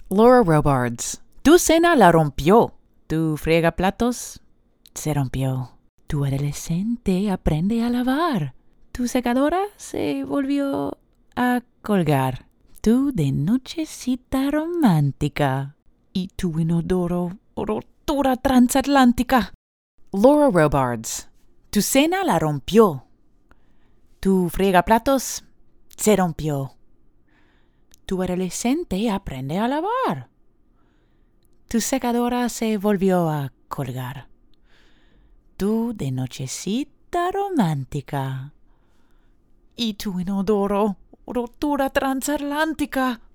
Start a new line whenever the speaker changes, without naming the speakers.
Laura Robards. Tu cena la rompió. Tu fregaplatos se rompió. Tu adolescente aprende a lavar. Tu secadora se volvió a colgar. Tu de nochecita romántica. Y tu inodoro rotura transatlántica. Laura Robards. Tu cena la rompió. Tu fregaplatos se rompió. Tu adolescente aprende a lavar. Tu secadora se volvió a colgar. Tu de nochecita romántica. Y tu inodoro rotura transatlántica.